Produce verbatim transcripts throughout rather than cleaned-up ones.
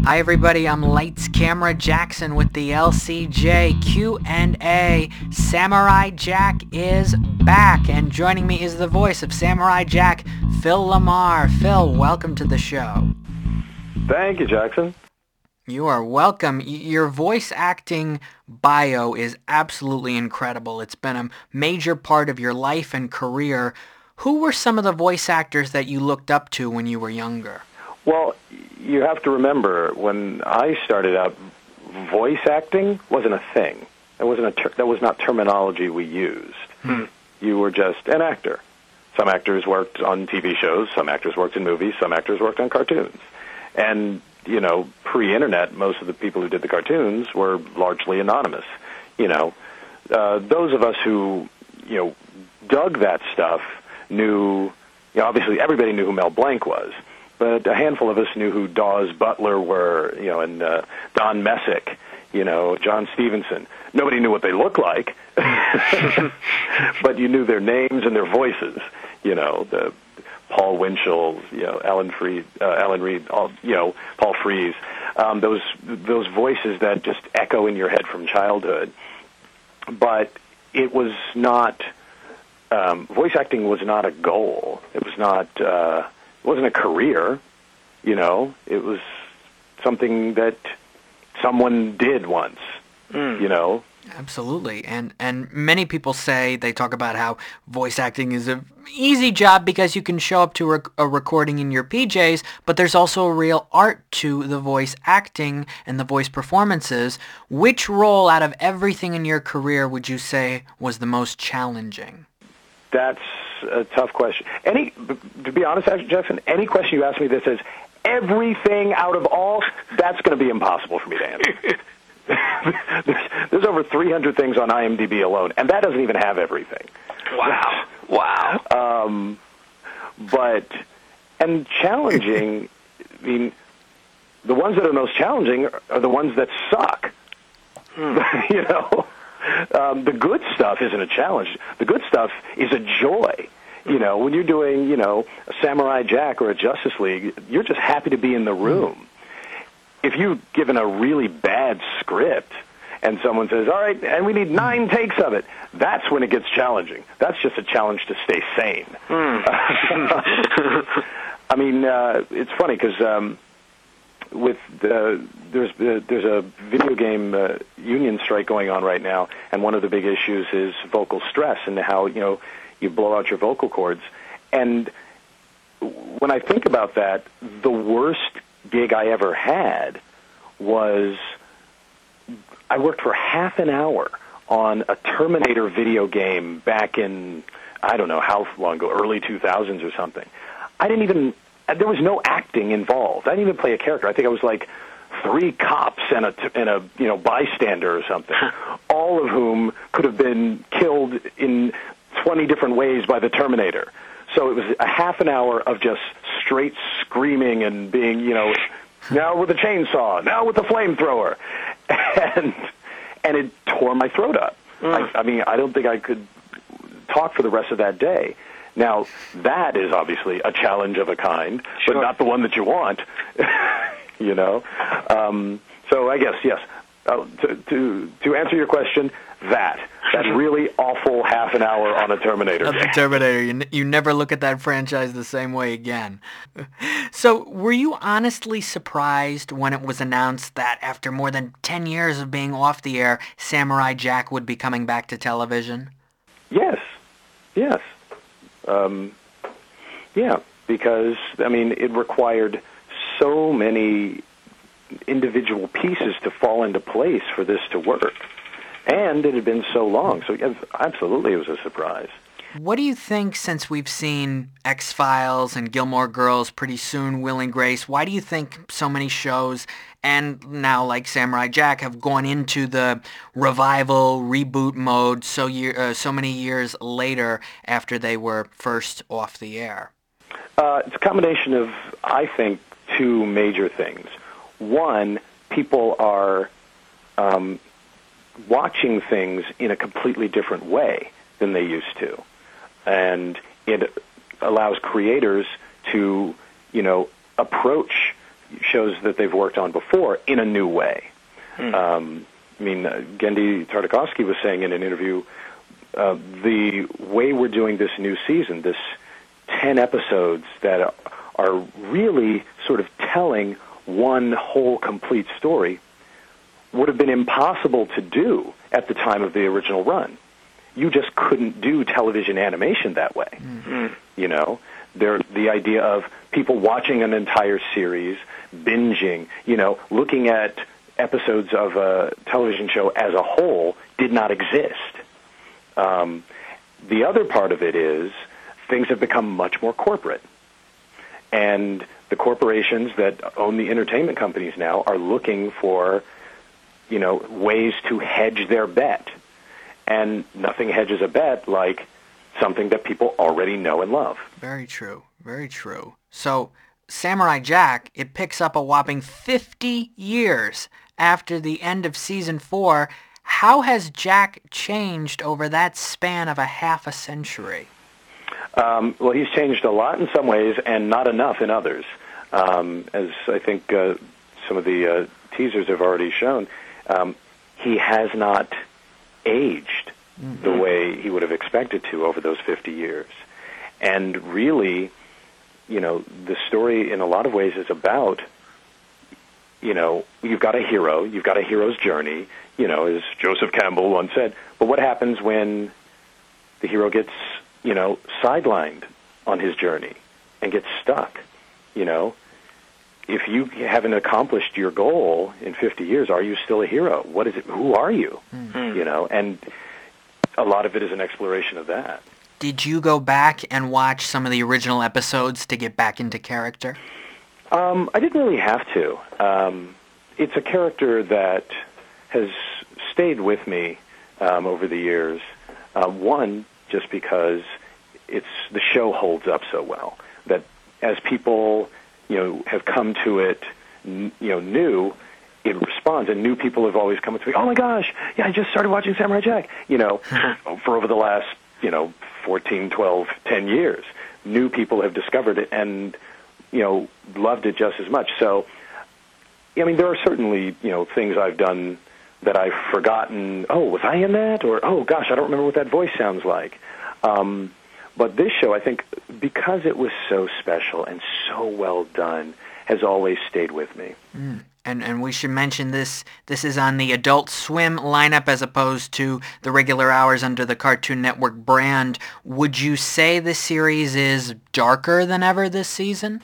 Hi everybody, I'm Lights Camera Jackson with the L C J Q and A. Samurai Jack is back, and joining me is the voice of Samurai Jack, Phil LaMarr. Phil, welcome to the show. Thank you, Jackson. You are welcome. Your voice acting bio is absolutely incredible. It's been a major part of your life and career. Who were some of the voice actors that you looked up to when you were younger? Well, you have to remember, when I started out, voice acting wasn't a thing. That wasn't a ter- that was not terminology we used. Hmm. You were just an actor. Some actors worked on T V shows, some actors worked in movies, some actors worked on cartoons. And, you know, pre-internet, most of the people who did the cartoons were largely anonymous. You know, uh, those of us who, you know, dug that stuff knew, you know, obviously everybody knew who Mel Blanc was. But a handful of us knew who Dawes Butler were, you know, and uh, Don Messick, you know, John Stevenson. Nobody knew what they looked like, but you knew their names and their voices. You know, the Paul Winchell, you know, Alan Freed, uh, Alan Reed, all, you know, Paul Frees. Um, those those voices that just echo in your head from childhood. But it was not. Um, voice acting was not a goal. It was not. Uh, It wasn't a career, you know. It was something that someone did once, mm. you know. Absolutely. And and many people say, they talk about how voice acting is an easy job because you can show up to rec- a recording in your P Js, but there's also a real art to the voice acting and the voice performances. Which role out of everything in your career would you say was the most challenging? That's a tough question. Any, to be honest, Jackson, any question you ask me that says everything out of all, that's going to be impossible for me to answer. there's, there's over three hundred things on IMDb alone, and that doesn't even have everything. Wow. Wow. Um, but, and challenging, I mean, the ones that are most challenging are the ones that suck. Hmm. you know? Um, the good stuff isn't a challenge. The good stuff is a joy. You know, when you're doing, you know, a Samurai Jack or a Justice League, you're just happy to be in the room. If you've given a really bad script and someone says, all right, and we need nine takes of it, that's when it gets challenging. That's just a challenge to stay sane. Mm. I mean, uh, it's funny because um, with the, there's uh, there's a video game uh, union strike going on right now, and one of the big issues is vocal stress and how, you know, you blow out your vocal cords. And when I think about that, the worst gig I ever had was I worked for half an hour on a Terminator video game back in, I don't know how long ago, early two thousands or something. I didn't even, there was no acting involved. I didn't even play a character. I think I was like three cops and a, and a you know, bystander or something, all of whom could have been killed in twenty different ways by the Terminator. So it was a half an hour of just straight screaming and being, you know, now with a chainsaw, now with a flamethrower. And and it tore my throat up. Mm. I, I mean, I don't think I could talk for the rest of that day. Now, that is obviously a challenge of a kind, sure. but not the one that you want, you know. Um, so I guess, yes, uh, to, to, to answer your question, that. That really awful half an hour on a Terminator game. The Terminator. You, n- you never look at that franchise the same way again. So were you honestly surprised when it was announced that after more than ten years of being off the air, Samurai Jack would be coming back to television? Yes. Yes. Um, yeah, because, I mean, it required so many individual pieces to fall into place for this to work. And it had been so long, so yes, absolutely it was a surprise. What do you think, since we've seen X-Files and Gilmore Girls, pretty soon Will and Grace, why do you think so many shows, and now like Samurai Jack, have gone into the revival, reboot mode so year, uh, so many years later after they were first off the air? Uh, it's a combination of, I think, two major things. One, people are um, watching things in a completely different way than they used to. And it allows creators to, you know, approach shows that they've worked on before in a new way. Mm. Um, I mean, uh, Genndy Tartakovsky was saying in an interview, uh, the way we're doing this new season, this ten episodes that are really sort of telling one whole complete story, would have been impossible to do at the time of the original run. You just couldn't do television animation that way. Mm-hmm. You know, there, the idea of people watching an entire series, binging, you know, looking at episodes of a television show as a whole did not exist. Um, the other part of it is things have become much more corporate. And the corporations that own the entertainment companies now are looking for, you know, ways to hedge their bet. And nothing hedges a bet like something that people already know and love. Very true. Very true. So Samurai Jack, it picks up a whopping fifty years after the end of season four. How has Jack changed over that span of a half a century? Um, well, he's changed a lot in some ways and not enough in others. Um, as I think uh, some of the uh, teasers have already shown, um, he has not aged mm-hmm. the way he would have expected to over those fifty years. And really, you know, the story in a lot of ways is about, you know, you've got a hero, you've got a hero's journey, you know, as Joseph Campbell once said, but what happens when the hero gets, you know, sidelined on his journey and gets stuck, you know? If you haven't accomplished your goal in fifty years, are you still a hero? What is it? Who are you? Mm-hmm. You know, and a lot of it is an exploration of that. Did you go back and watch some of the original episodes to get back into character? Um, I didn't really have to. Um, it's a character that has stayed with me um, over the years. Uh, one, just because it's the show holds up so well that as people, you know, have come to it, you know, new, it responds, and new people have always come to me, oh my gosh, yeah, I just started watching Samurai Jack, you know, for over the last, you know, fourteen, twelve, ten years. New people have discovered it and, you know, loved it just as much. So, I mean, there are certainly, you know, things I've done that I've forgotten, oh, was I in that? Or, oh gosh, I don't remember what that voice sounds like. Um, but this show, I think, because it was so special and so well done, has always stayed with me. Mm. And and we should mention this, this is on the Adult Swim lineup as opposed to the regular hours under the Cartoon Network brand. Would you say the series is darker than ever this season?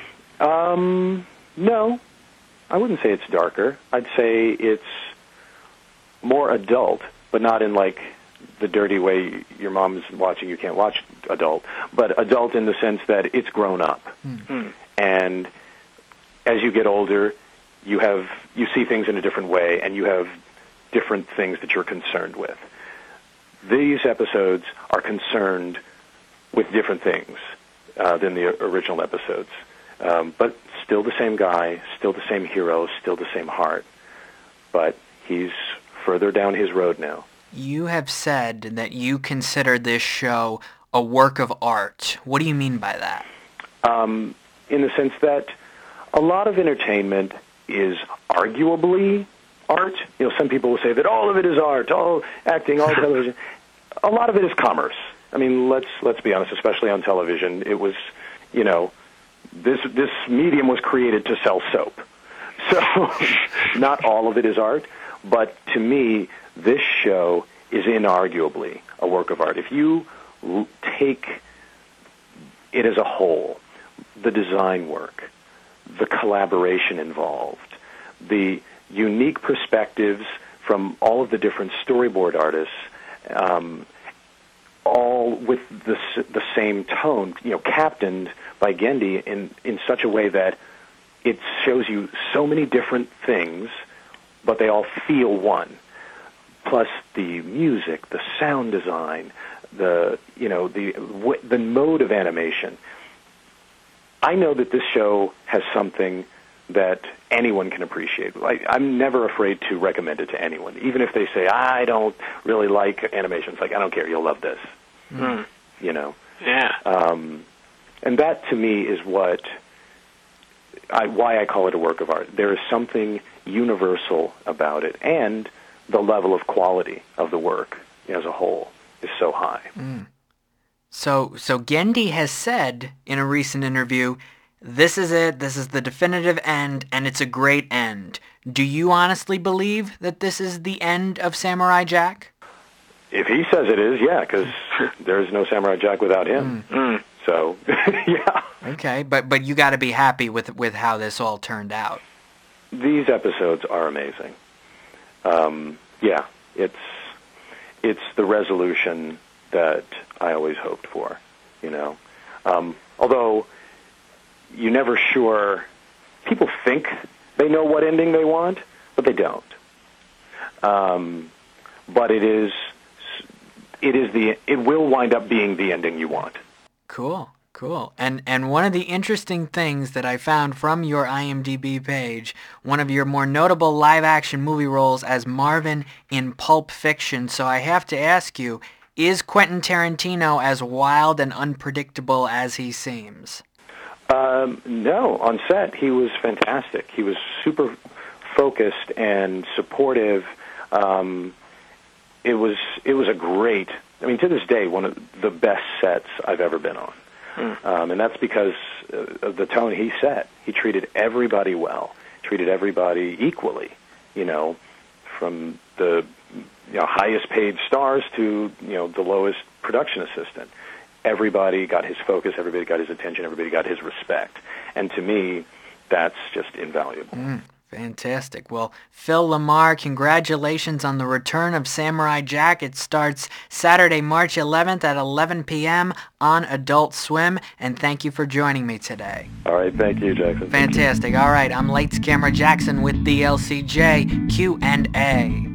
Um, no, I wouldn't say it's darker. I'd say it's more adult, but not in like the dirty way your mom's watching, you can't watch adult, but adult in the sense that it's grown up. Mm-hmm. And as you get older, you have you see things in a different way, and you have different things that you're concerned with. These episodes are concerned with different things uh, than the original episodes, um, but still the same guy, still the same hero, still the same heart, but he's further down his road now. You have said that you consider this show a work of art. What do you mean by that? Um, in the sense that a lot of entertainment is arguably art. You know, some people will say that all of it is art, all acting, all television. A lot of it is commerce. I mean, let's let's be honest, especially on television. It was, you know, this this medium was created to sell soap. So not all of it is art, but to me, this show is inarguably a work of art. If you l- take it as a whole, the design work, the collaboration involved, the unique perspectives from all of the different storyboard artists, um, all with the, the same tone, you know, captained by Genndy in, in such a way that it shows you so many different things, but they all feel one. Plus the music, the sound design, the you know the the mode of animation. I know that this show has something that anyone can appreciate. I, I'm never afraid to recommend it to anyone, even if they say I don't really like animation. It's like I don't care, you'll love this. Mm. You know. Yeah. Um, and that to me is what I, why I call it a work of art. There is something universal about it, and the level of quality of the work as a whole is so high. Mm. So, so Genndy has said in a recent interview, this is it, this is the definitive end, and it's a great end. Do you honestly believe that this is the end of Samurai Jack? If he says it is, yeah, because there's no Samurai Jack without him. Mm. Mm. So, yeah. Okay, but but you got to be happy with with how this all turned out. These episodes are amazing. Um, yeah, it's it's the resolution that I always hoped for, you know. Um, although you're never sure. People think they know what ending they want, but they don't. Um, but it is it is the it will wind up being the ending you want. Cool, cool. And and one of the interesting things that I found from your IMDb page, one of your more notable live-action movie roles as Marvin in Pulp Fiction. So I have to ask you, is Quentin Tarantino as wild and unpredictable as he seems? Um, no, on set he was fantastic. He was super focused and supportive. Um, it was it was a great. I mean, to this day, one of the best sets I've ever been on. Mm. Um, and that's because of the tone he set. He treated everybody well, treated everybody equally, you know, from the you know, highest paid stars to, you know, the lowest production assistant. Everybody got his focus, everybody got his attention, everybody got his respect. And to me, that's just invaluable. Mm. Fantastic. Well, Phil LaMarr, congratulations on the return of Samurai Jack. It starts Saturday, March eleventh at eleven p.m. on Adult Swim, and thank you for joining me today. All right, thank you, Jackson. Fantastic. All right, I'm Lights Camera Jackson with the L C J Q and A.